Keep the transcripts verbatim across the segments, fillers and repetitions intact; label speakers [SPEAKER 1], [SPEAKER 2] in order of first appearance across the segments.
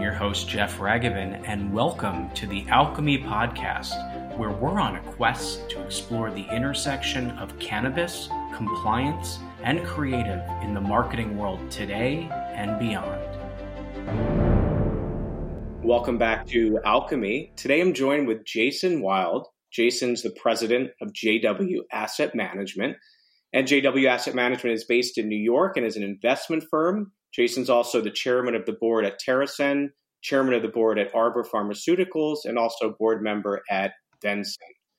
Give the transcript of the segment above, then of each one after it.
[SPEAKER 1] your host, Jeff Ragavin, and welcome to the Alchemy Podcast, where we're on a quest to explore the intersection of cannabis, compliance, and creative in the marketing world today and beyond. Welcome back to Alchemy. Today I'm joined with Jason Wild. Jason's the president of J W Asset Management. And J W Asset Management is based in New York and is an investment firm. Jason's also the chairman of the board at TerrAscend, chairman of the board at Arbor Pharmaceuticals, and also board member at Vensim.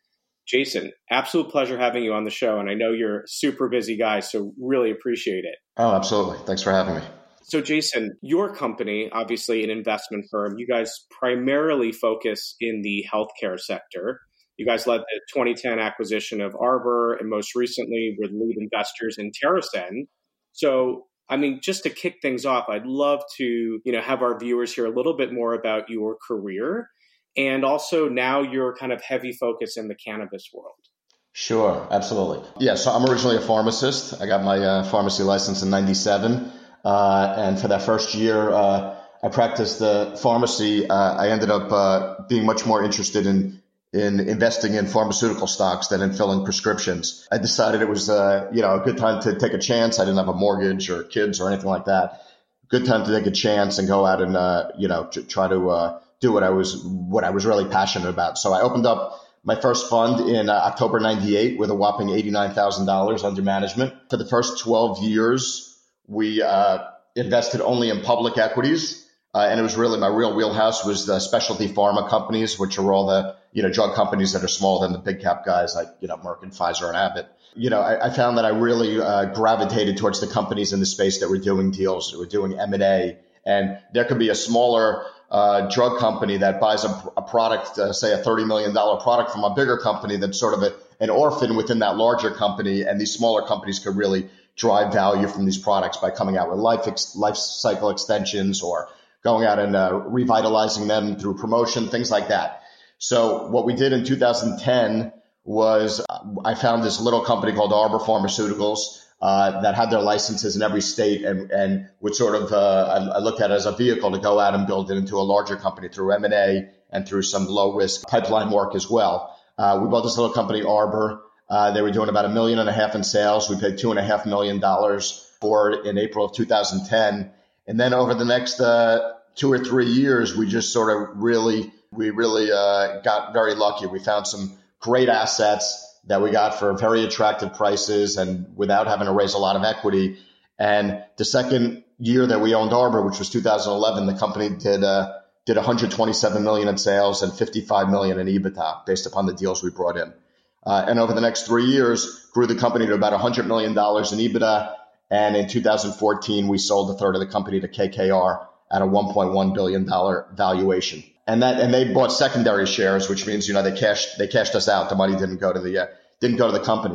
[SPEAKER 1] Jason, absolute pleasure having you on the show. And I know you're a super busy guy, so really appreciate it.
[SPEAKER 2] Oh, absolutely. Thanks for having me.
[SPEAKER 1] So Jason, your company, obviously an investment firm, you guys primarily focus in the healthcare sector. You guys led the twenty ten acquisition of Arbor, and most recently were lead investors in TerrAscend. So, I mean, just to kick things off, I'd love to, you know, have our viewers hear a little bit more about your career and also now your kind of heavy focus in the cannabis world.
[SPEAKER 2] Sure, absolutely. Yeah, so I'm originally a pharmacist. I got my uh, pharmacy license in ninety-seven. Uh, and for that first year, uh, I practiced the pharmacy. Uh, I ended up uh, being much more interested in in investing in pharmaceutical stocks than in filling prescriptions. I decided it was, uh, you know, a good time to take a chance. I didn't have a mortgage or kids or anything like that. Good time to take a chance and go out and, uh, you know, try to uh, do what I was, what I was really passionate about. So I opened up my first fund in uh, October ninety-eight with a whopping eighty-nine thousand dollars under management. For the first twelve years, we uh, invested only in public equities. Uh, and it was really my real wheelhouse was the specialty pharma companies, which are all the, you know, drug companies that are smaller than the big cap guys like, you know, Merck and Pfizer and Abbott. You know, I, I found that I really uh, gravitated towards the companies in the space that were doing deals, that were doing M and A. And there could be a smaller uh, drug company that buys a, a product, uh, say a thirty million dollars product from a bigger company that's sort of a, an orphan within that larger company. And these smaller companies could really drive value from these products by coming out with life ex- life cycle extensions or going out and uh, revitalizing them through promotion, things like that. So what we did in two thousand ten was uh, I found this little company called Arbor Pharmaceuticals uh, that had their licenses in every state and, and would sort of, uh, I, I looked at it as a vehicle to go out and build it into a larger company through M and A and through some low risk pipeline work as well. Uh, we bought this little company, Arbor. Uh, they were doing about a million and a half in sales. We paid two and a half million dollars for it in April of two thousand ten. And then over the next uh, two or three years, we just sort of really, we really uh, got very lucky. We found some great assets that we got for very attractive prices and without having to raise a lot of equity. And the second year that we owned Arbor, which was two thousand eleven, the company did uh, did one hundred twenty-seven million dollars in sales and fifty-five million dollars in EBITDA based upon the deals we brought in. Uh, and over the next three years, grew the company to about one hundred million dollars in EBITDA. And in two thousand fourteen, we sold a third of the company to K K R at a one point one billion dollars valuation. And that, and they bought secondary shares, which means, you know, they cashed, they cashed us out. The money didn't go to the, uh, didn't go to the company.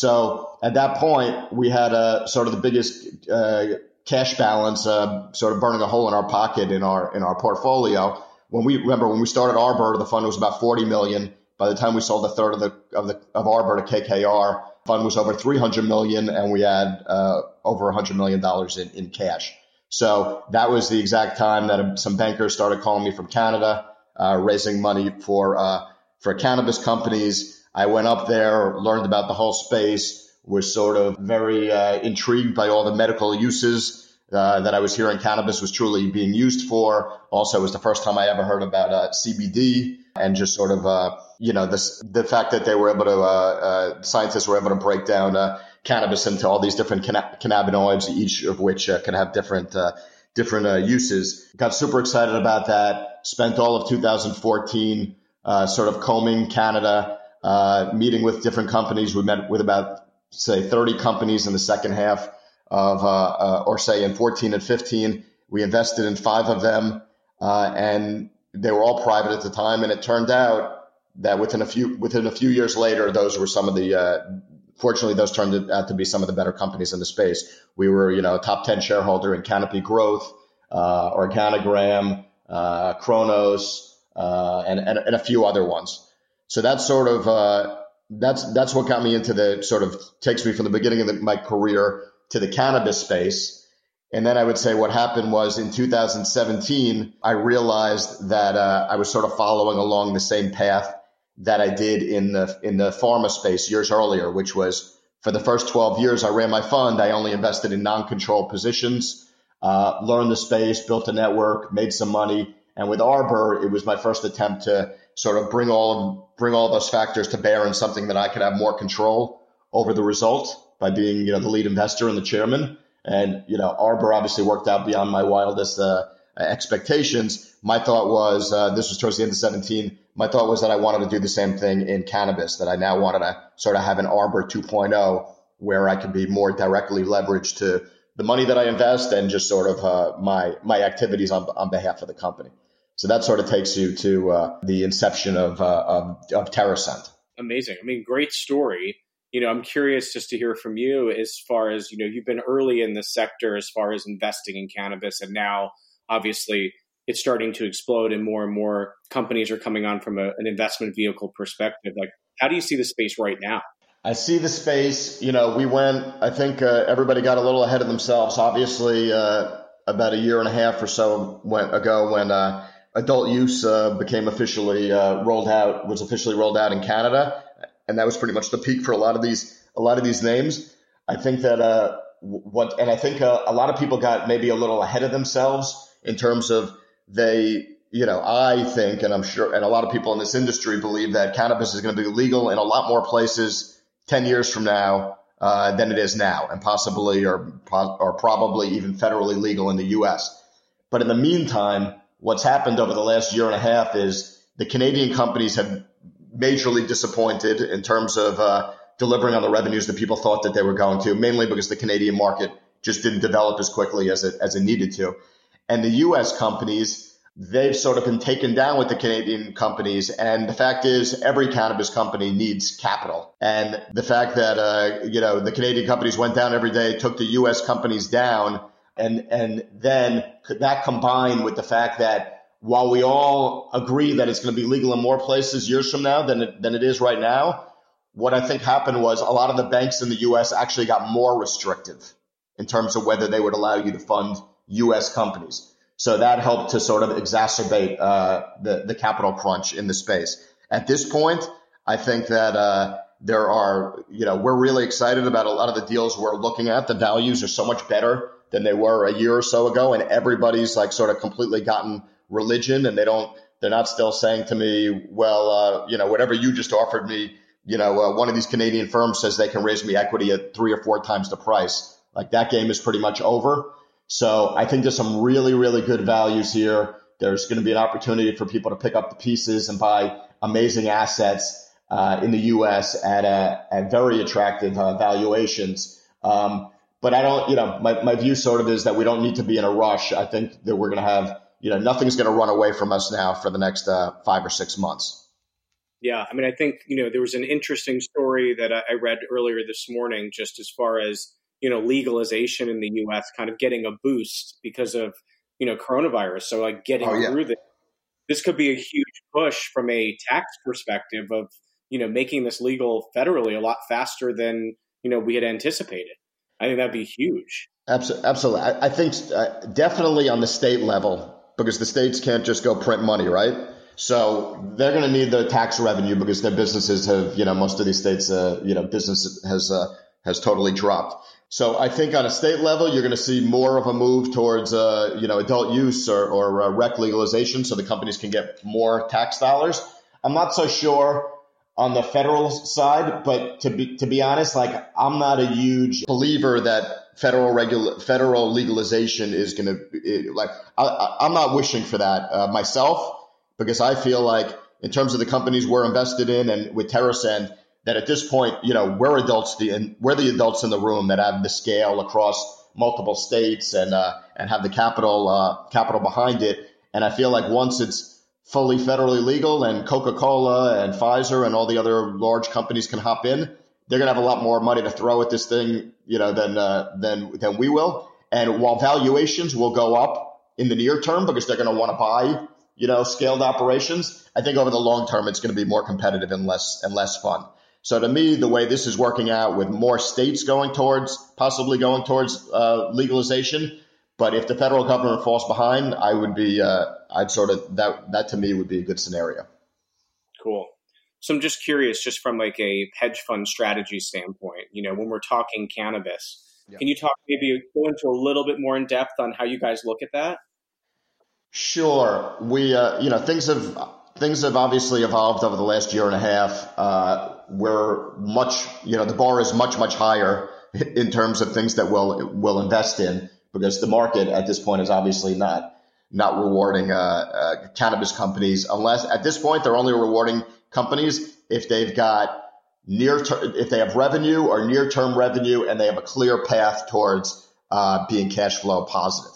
[SPEAKER 2] So at that point, we had a sort of the biggest, uh, cash balance, uh, sort of burning a hole in our pocket in our, in our portfolio. When we, remember when we started Arbor, the fund was about forty million. By the time we sold a third of the, of the, of Arbor to K K R, fund was over three hundred million and we had, uh, over one hundred million dollars in, in cash. So that was the exact time that some bankers started calling me from Canada, uh, raising money for, uh, for cannabis companies. I went up there, learned about the whole space, was sort of very, uh, intrigued by all the medical uses, uh, that I was hearing cannabis was truly being used for. Also, it was the first time I ever heard about, uh, C B D and just sort of, uh, you know, this, the fact that they were able to, uh, uh, scientists were able to break down, uh, cannabis into all these different canna- cannabinoids, each of which uh, can have different uh, different uh, uses. Got super excited about that. Spent all of two thousand fourteen uh, sort of combing Canada, uh, meeting with different companies. We met with about, say, thirty companies in the second half of, uh, uh, or say in fourteen and fifteen. We invested in five of them, uh, and they were all private at the time. And it turned out that within a few within a few years later, those were some of the uh, Fortunately, those turned out to be some of the better companies in the space. We were, you know, a top ten shareholder in Canopy Growth, uh, Organogram, uh, Kronos, uh, and, and, and a few other ones. So that's sort of, uh, that's, that's what got me into the sort of takes me from the beginning of the, my career to the cannabis space. And then I would say what happened was in two thousand seventeen, I realized that uh, I was sort of following along the same path that I did in the in the pharma space years earlier, which was for the first twelve years I ran my fund, I only invested in non-controlled positions, uh, learned the space, built a network, made some money. And with Arbor, it was my first attempt to sort of bring all bring all those factors to bear in something that I could have more control over the result by being, you know, the lead investor and the chairman. And, you know, Arbor obviously worked out beyond my wildest uh, expectations. My thought was, uh, this was towards the end of seventeen, my thought was that I wanted to do the same thing in cannabis, that I now wanted to sort of have an Arbor two point oh where I could be more directly leveraged to the money that I invest and just sort of uh, my my activities on, on behalf of the company. So that sort of takes you to uh, the inception of, uh, of, of TerraScend.
[SPEAKER 1] Amazing. I mean, great story. You know, I'm curious just to hear from you as far as, you know, you've been early in the sector as far as investing in cannabis, and now obviously it's starting to explode and more and more companies are coming on from a, an investment vehicle perspective. Like, how do you see the space right now?
[SPEAKER 2] I see the space, you know, we went, I think uh, everybody got a little ahead of themselves. Obviously, uh, about a year and a half or so went ago when uh, adult use uh, became officially uh, rolled out, was officially rolled out in Canada. And that was pretty much the peak for a lot of these, a lot of these names. I think that uh, what, and I think uh, a lot of people got maybe a little ahead of themselves in terms of they, you know, I think, and I'm sure, and a lot of people in this industry believe that cannabis is going to be legal in a lot more places ten years from now uh, than it is now, and possibly or or probably even federally legal in the U S. But in the meantime, what's happened over the last year and a half is the Canadian companies have majorly disappointed in terms of uh, delivering on the revenues that people thought that they were going to, mainly because the Canadian market just didn't develop as quickly as it as it needed to. And the U S companies, they've sort of been taken down with the Canadian companies. And the fact is, every cannabis company needs capital. And the fact that, uh, you know, the Canadian companies went down every day, took the U S companies down, and and then could that combine with the fact that while we all agree that it's going to be legal in more places years from now than it, than it is right now, what I think happened was a lot of the banks in the U S actually got more restrictive in terms of whether they would allow you to fund U S companies. So that helped to sort of exacerbate uh, the, the capital crunch in the space. At this point, I think that uh, there are, you know, we're really excited about a lot of the deals we're looking at. The values are so much better than they were a year or so ago, and everybody's like sort of completely gotten religion, and they don't, they're not still saying to me, well, uh, you know, whatever you just offered me, you know, uh, one of these Canadian firms says they can raise me equity at three or four times the price. Like, that game is pretty much over. So I think there's some really, really good values here. There's going to be an opportunity for people to pick up the pieces and buy amazing assets uh, in the U S at a, at very attractive uh, valuations. Um, but I don't, you know, my, my view sort of is that we don't need to be in a rush. I think that we're going to have, you know, nothing's going to run away from us now for the next uh, five or six months.
[SPEAKER 1] Yeah. I mean, I think, you know, there was an interesting story that I read earlier this morning, just as far as, you know, legalization in the U S kind of getting a boost because of, you know, coronavirus. So like getting oh, yeah. through this, this could be a huge push from a tax perspective of, you know, making this legal federally a lot faster than, you know, we had anticipated. I think that'd be huge.
[SPEAKER 2] Absolutely. I, I think uh, definitely on the state level, because the states can't just go print money, right? So they're going to need the tax revenue because their businesses have, you know, most of these states, uh, you know, business has uh, has totally dropped. So I think on a state level, you're going to see more of a move towards, uh, you know, adult use or, or uh, rec legalization so the companies can get more tax dollars. I'm not so sure on the federal side, but to be to be honest, like, I'm not a huge believer that federal regula- federal legalization is going to, like, I, I'm not wishing for that uh, myself, because I feel like in terms of the companies we're invested in and with TerraScend, that at this point, you know, we're adults, the, and we're the adults in the room that have the scale across multiple states and uh, and have the capital uh, capital behind it. And I feel like once it's fully federally legal and Coca-Cola and Pfizer and all the other large companies can hop in, they're going to have a lot more money to throw at this thing, you know, than uh, than than we will. And while valuations will go up in the near term because they're going to want to buy, you know, scaled operations, I think over the long term it's going to be more competitive and less and less fun. So to me, the way this is working out with more states going towards, possibly going towards uh, legalization, But if the federal government falls behind, I would be, uh, I'd sort of, that, that to me would be a good scenario.
[SPEAKER 1] Cool. So I'm just curious, just from like a hedge fund strategy standpoint, you know, when we're talking cannabis, yeah. Can you talk, maybe go into a little bit more in depth on how you guys look at that?
[SPEAKER 2] Sure. We, uh, you know, things have, things have obviously evolved over the last year and a half. Uh, we're much, you know, the bar is much, much higher in terms of things that we'll, we'll invest in, because the market at this point is obviously not, not rewarding, uh, uh, cannabis companies, unless at this point they're only rewarding companies if they've got near term, if they have revenue or near term revenue and they have a clear path towards, uh, being cash flow positive.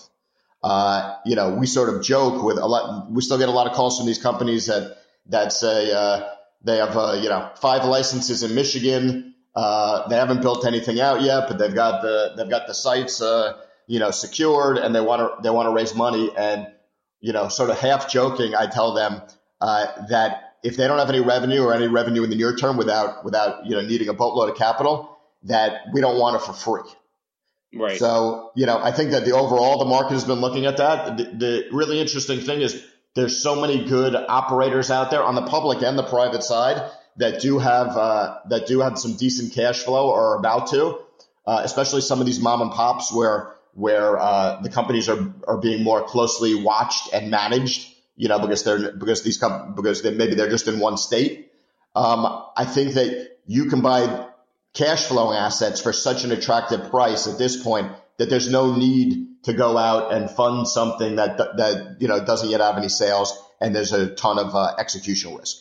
[SPEAKER 2] Uh, you know, we sort of joke with a lot, we still get a lot of calls from these companies that, that say, uh, they have, uh, you know, five licenses in Michigan. Uh, they haven't built anything out yet, but they've got the, they've got the sites, uh, you know, secured, and they want to, they want to raise money. And, you know, sort of half joking, I tell them, uh, that if they don't have any revenue or any revenue in the near term without, without, you know, needing a boatload of capital, that we don't want it for free.
[SPEAKER 1] Right.
[SPEAKER 2] So, you know, I think that the overall, the market has been looking at that. The, the really interesting thing is there's so many good operators out there on the public and the private side that do have, uh, that do have some decent cash flow or are about to, uh, especially some of these mom and pops where, where, uh, the companies are, are being more closely watched and managed, you know, because they're, because these com- because they, maybe they're just in one state. Um, I think that you can buy cash flowing assets for such an attractive price at this point that there's no need to go out and fund something that, that, you know, doesn't yet have any sales, and there's a ton of uh, execution risk.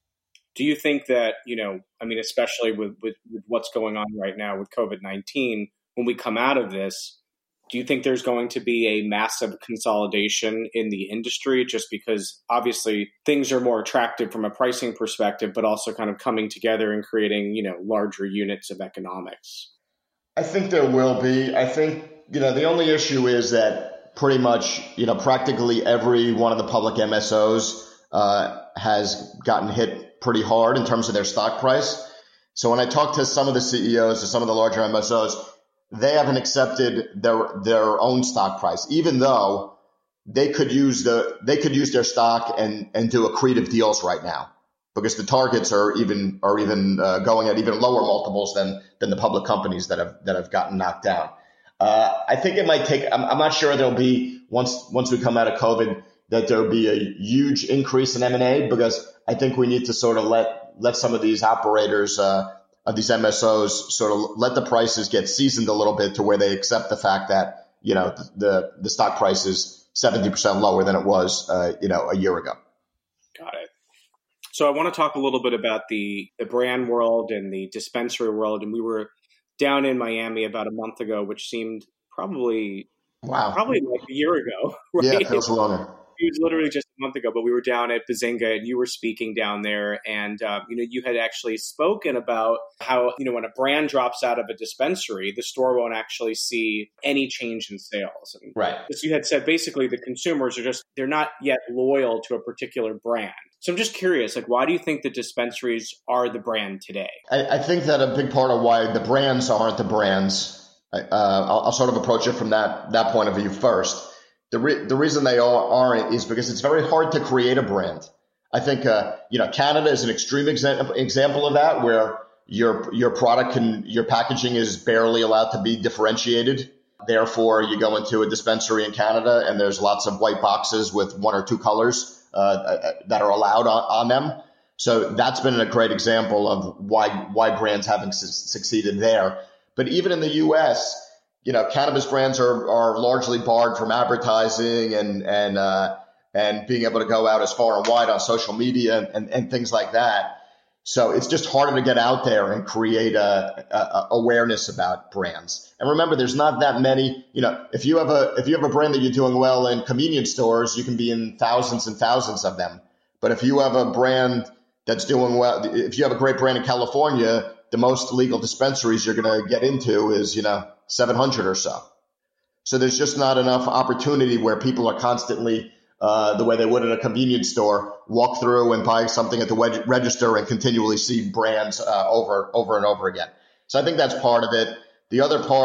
[SPEAKER 1] Do you think that, you know, I mean, especially with, with, with what's going on right now with COVID nineteen, when we come out of this, do you think there's going to be a massive consolidation in the industry, just because obviously things are more attractive from a pricing perspective, but also kind of coming together and creating, you know, larger units of economics?
[SPEAKER 2] I think there will be. I think, you know, the only issue is that pretty much, you know, practically every one of the public M S Os uh, has gotten hit pretty hard in terms of their stock price. So when I talk to some of the C E Os of some of the larger M S Os, they haven't accepted their their own stock price, even though they could use the they could use their stock and and do accretive deals right now, because the targets are even are even uh, going at even lower multiples than than the public companies that have that have gotten knocked down. Uh, I think it might take. I'm, I'm not sure there'll be once once we come out of COVID that there'll be a huge increase in M and A, because I think we need to sort of let let some of these operators. Uh, of these M S Os sort of let the prices get seasoned a little bit to where they accept the fact that, you know, the, the, the stock price is seventy percent lower than it was, uh, you know, a year ago.
[SPEAKER 1] Got it. So I want to talk a little bit about the, the brand world and the dispensary world. And we were down in Miami about a month ago, which seemed probably,
[SPEAKER 2] wow,
[SPEAKER 1] probably like a year ago. Right?
[SPEAKER 2] Yeah, it feels longer.
[SPEAKER 1] It was literally just a month ago, but we were down at Bazinga and you were speaking down there. And, uh, you know, you had actually spoken about how, you know, when a brand drops out of a dispensary, the store won't actually see any change in sales. And
[SPEAKER 2] right.
[SPEAKER 1] As you had said, basically the consumers are just, they're not yet loyal to a particular brand. So I'm just curious, like, why do you think the dispensaries are the brand today?
[SPEAKER 2] I, I think that a big part of why the brands aren't the brands, uh, I'll, I'll sort of approach it from that, that point of view first. The re- the reason they all aren't is because it's very hard to create a brand. I think, uh, you know, Canada is an extreme exa- example of that, where your, your product can, your packaging is barely allowed to be differentiated. Therefore, you go into a dispensary in Canada and there's lots of white boxes with one or two colors, uh, that are allowed on, on them. So that's been a great example of why, why brands haven't su- succeeded there. But even in the U S, you know, cannabis brands are, are largely barred from advertising and, and, uh, and being able to go out as far and wide on social media and, and, and things like that. So it's just harder to get out there and create a, a, a awareness about brands. And remember, there's not that many, you know, if you have a, if you have a brand that you're doing well in convenience stores, you can be in thousands and thousands of them. But if you have a brand that's doing well, if you have a great brand in California, the most legal dispensaries you're going to get into is, you know, seven hundred or so. So there's just not enough opportunity where people are constantly, uh, the way they would at a convenience store, walk through and buy something at the reg- register and continually see brands uh, over, over and over again. So I think that's part of it. The other part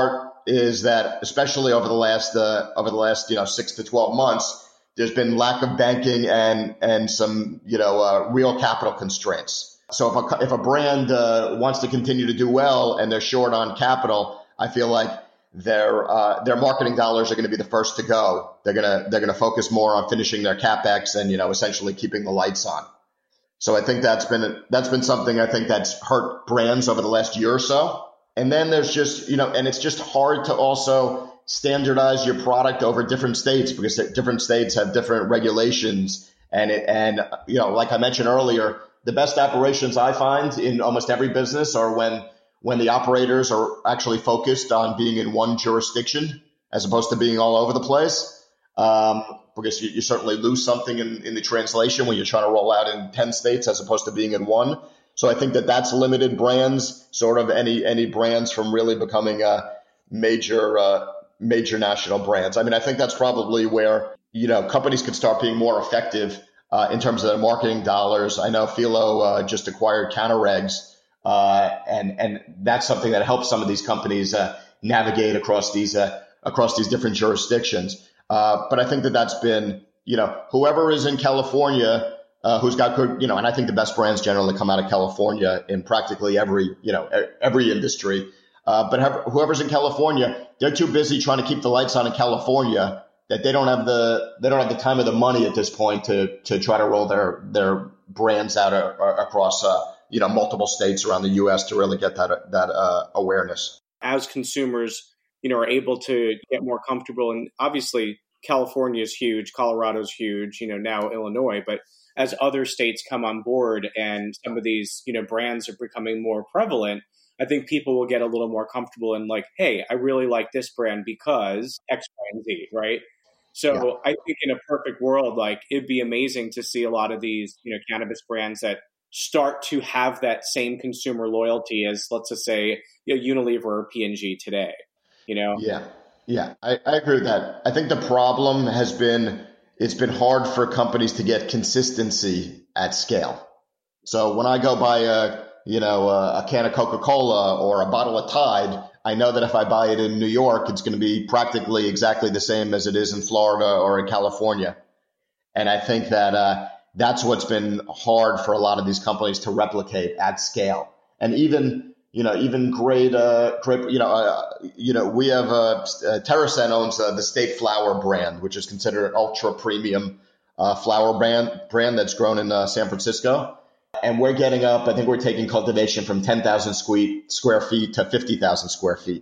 [SPEAKER 2] is that, especially over the last uh, over the last you know six to twelve months, there's been lack of banking and and some you know uh, real capital constraints. So if a if a brand uh, wants to continue to do well and they're short on capital, I feel like their uh, their marketing dollars are going to be the first to go. They're gonna they're gonna focus more on finishing their capex and you know essentially keeping the lights on. So I think that's been that's been something I think that's hurt brands over the last year or so. And then there's just, you know, and it's just hard to also standardize your product over different states because different states have different regulations. And, it, and you know, like I mentioned earlier, the best operations I find in almost every business are when when the operators are actually focused on being in one jurisdiction as opposed to being all over the place. Um, because you, you certainly lose something in, in the translation when you're trying to roll out in ten states as opposed to being in one. So I think that that's limited brands, sort of any any brands from really becoming a major uh, major national brands. I mean, I think that's probably where you know companies could start being more effective uh, in terms of their marketing dollars. I know Philo uh, just acquired Counter-Regs, uh, and and that's something that helps some of these companies uh, navigate across these uh, across these different jurisdictions. Uh, but I think that that's been you know whoever is in California. Uh, who's got good, you know, and I think the best brands generally come out of California in practically every, you know, every industry. Uh, but have, whoever's in California, they're too busy trying to keep the lights on in California that they don't have the they don't have the time or the money at this point to to try to roll their their brands out uh, across, uh, you know, multiple states around the U S to really get that that uh, awareness.
[SPEAKER 1] As consumers, you know, are able to get more comfortable, and obviously California is huge, Colorado's huge, you know, now Illinois, but as other states come on board and some of these, you know, brands are becoming more prevalent, I think people will get a little more comfortable and like, hey, I really like this brand because X, Y, and Z, right? So yeah. I think in a perfect world, like it'd be amazing to see a lot of these, you know, cannabis brands that start to have that same consumer loyalty as, let's just say, you know, Unilever or P and G today, you know?
[SPEAKER 2] Yeah, yeah, I, I agree with that. I think the problem has been it's been hard for companies to get consistency at scale. So when I go buy a, you know, a, a can of Coca-Cola or a bottle of Tide, I know that if I buy it in New York, it's going to be practically exactly the same as it is in Florida or in California. And I think that uh, that's what's been hard for a lot of these companies to replicate at scale. And even, you know, even great, uh, great, you know, uh, you know, we have, uh, uh TerrAscend owns uh, the State Flower brand, which is considered an ultra premium, uh, flower brand, brand that's grown in uh, San Francisco. And we're getting up, I think we're taking cultivation from ten thousand square feet to fifty thousand square feet.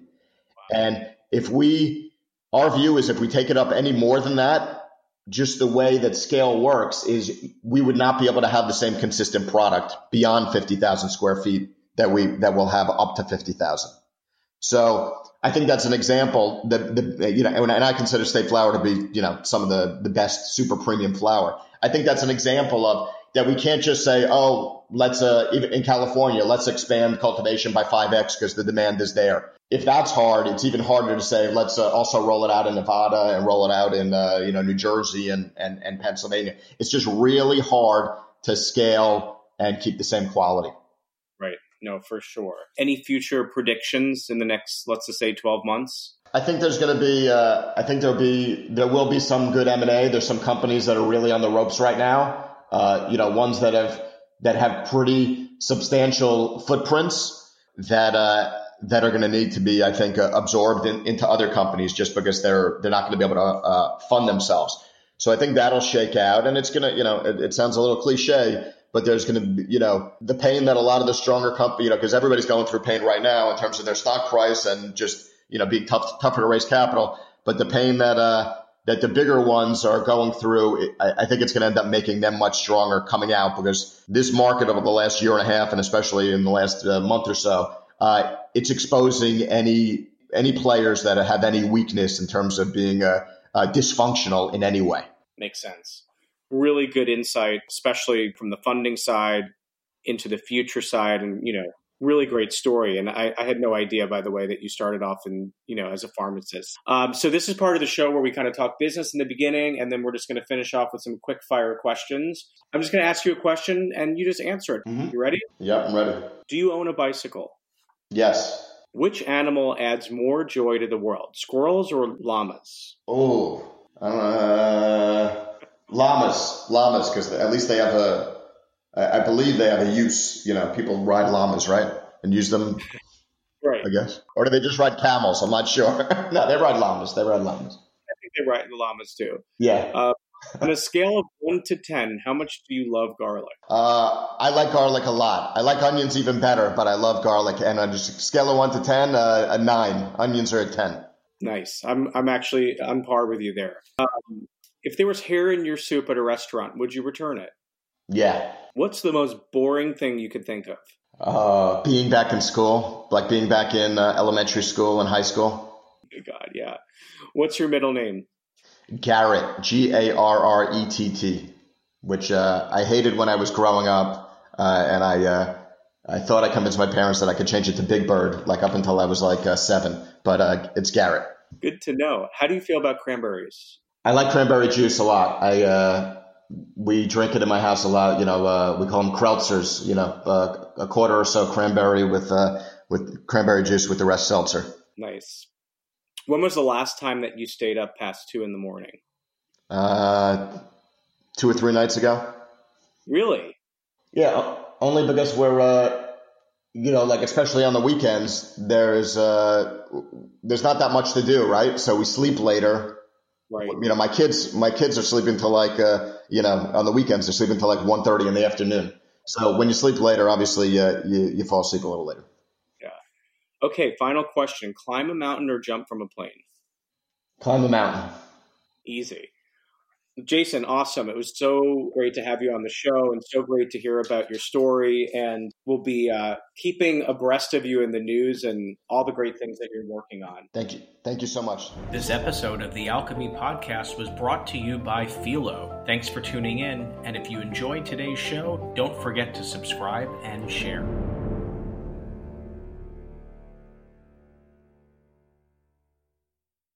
[SPEAKER 2] And if we, our view is if we take it up any more than that, just the way that scale works is we would not be able to have the same consistent product beyond fifty thousand square feet that we that will have up to fifty thousand. So I think that's an example that the you know, and I consider State Flower to be you know some of the the best super premium flower. I think that's an example of that we can't just say, oh, let's uh even in California, let's expand cultivation by five X because the demand is there. If that's hard, it's even harder to say let's uh, also roll it out in Nevada and roll it out in uh, you know New Jersey and and and Pennsylvania. It's just really hard to scale and keep the same quality.
[SPEAKER 1] Right. No, for sure. Any future predictions in the next, let's just say, twelve months?
[SPEAKER 2] I think there's going to be, uh, I think there'll be, there will be some good M and A. There's some companies that are really on the ropes right now. Uh, you know, ones that have that have pretty substantial footprints that uh, that are going to need to be, I think, uh, absorbed in, into other companies just because they're they're not going to be able to uh, fund themselves. So I think that'll shake out, and it's going to, you know, it, it sounds a little cliche. But there's going to be, you know, the pain that a lot of the stronger companies, you know, because everybody's going through pain right now in terms of their stock price and just, you know, being tough, tougher to raise capital. But the pain that uh, that the bigger ones are going through, I, I think it's going to end up making them much stronger coming out because this market over the last year and a half, and especially in the last uh, month or so, uh, it's exposing any any players that have any weakness in terms of being uh, uh, dysfunctional in any way.
[SPEAKER 1] Makes sense. Really good insight, especially from the funding side into the future side, and you know, really great story. And I, I had no idea, by the way, that you started off in you know as a pharmacist. Um, so this is part of the show where we kind of talk business in the beginning, and then we're just going to finish off with some quick fire questions. I'm just going to ask you a question, and you just answer it. Mm-hmm. You ready?
[SPEAKER 2] Yeah, I'm ready.
[SPEAKER 1] Do you own a bicycle?
[SPEAKER 2] Yes.
[SPEAKER 1] Which animal adds more joy to the world, squirrels or llamas?
[SPEAKER 2] Oh, uh, llamas, llamas, because at least they have a, I believe they have a use. You know, people ride llamas, right? And use them,
[SPEAKER 1] right?
[SPEAKER 2] I guess. Or do they just ride camels? I'm not sure. No, they ride llamas. They ride llamas.
[SPEAKER 1] I think they ride the llamas too.
[SPEAKER 2] Yeah.
[SPEAKER 1] Uh, on a scale of one to ten, how much do you love garlic?
[SPEAKER 2] Uh, I like garlic a lot. I like onions even better, but I love garlic. And on a scale of one to ten, uh, a nine. Onions are a ten.
[SPEAKER 1] Nice. I'm I'm actually on par with you there. Um, if there was hair in your soup at a restaurant, would you return it?
[SPEAKER 2] Yeah.
[SPEAKER 1] What's the most boring thing you could think of?
[SPEAKER 2] Uh, being back in school, like being back in uh, elementary school and high school.
[SPEAKER 1] Good God, yeah. What's your middle name?
[SPEAKER 2] Garrett, G A R R E T T, which uh, I hated when I was growing up, uh, and I uh, I thought I convinced my parents that I could change it to Big Bird, like up until I was like uh, seven, but uh, it's Garrett.
[SPEAKER 1] Good to know. How do you feel about cranberries?
[SPEAKER 2] I like cranberry juice a lot. I uh, we drink it in my house a lot. You know, uh, we call them Krautzers. You know, uh, a quarter or so cranberry with uh, with cranberry juice, with the rest seltzer.
[SPEAKER 1] Nice. When was the last time that you stayed up past two in the morning?
[SPEAKER 2] Uh, two or three nights ago.
[SPEAKER 1] Really?
[SPEAKER 2] Yeah, only because we're, uh, you know, like especially on the weekends, there's uh, there's not that much to do, right? So we sleep later.
[SPEAKER 1] Right.
[SPEAKER 2] You know, my kids, my kids are sleeping till like, uh, you know, on the weekends they're sleeping till like one thirty in the afternoon. So when you sleep later, obviously, uh, you you fall asleep a little later.
[SPEAKER 1] Okay, final question. Climb a mountain or jump from a plane?
[SPEAKER 2] Climb a mountain.
[SPEAKER 1] Easy. Jason, awesome. It was so great to have you on the show and so great to hear about your story. And we'll be uh, keeping abreast of you in the news and all the great things that you're working on.
[SPEAKER 2] Thank you. Thank you so much.
[SPEAKER 1] This episode of the Alchemy Podcast was brought to you by Philo. Thanks for tuning in. And if you enjoyed today's show, don't forget to subscribe and share.